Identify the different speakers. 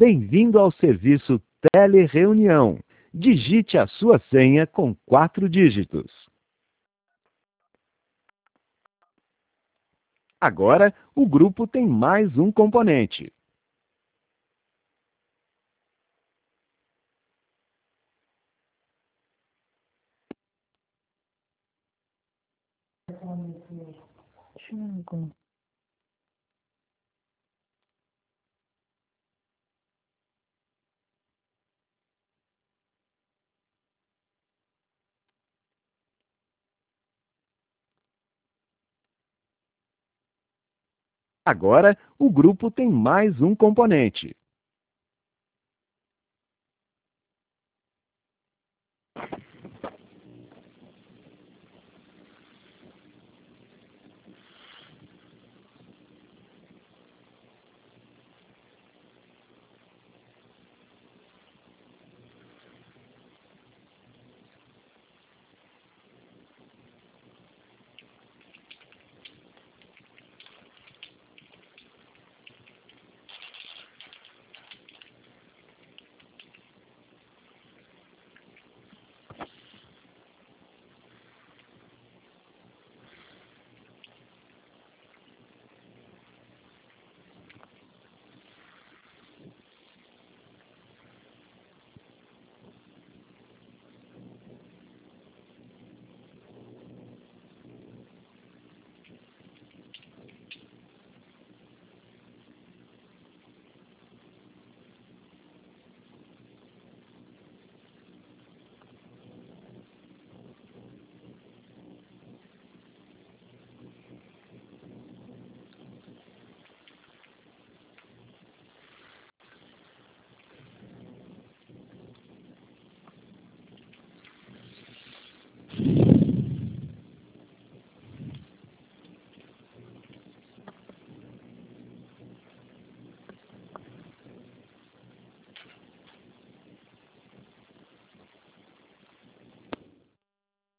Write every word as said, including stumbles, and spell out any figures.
Speaker 1: Bem-vindo ao serviço Telereunião. Digite a sua senha com quatro dígitos. Agora, o grupo tem mais um componente.
Speaker 2: 출근.
Speaker 1: Agora, o grupo tem mais um componente.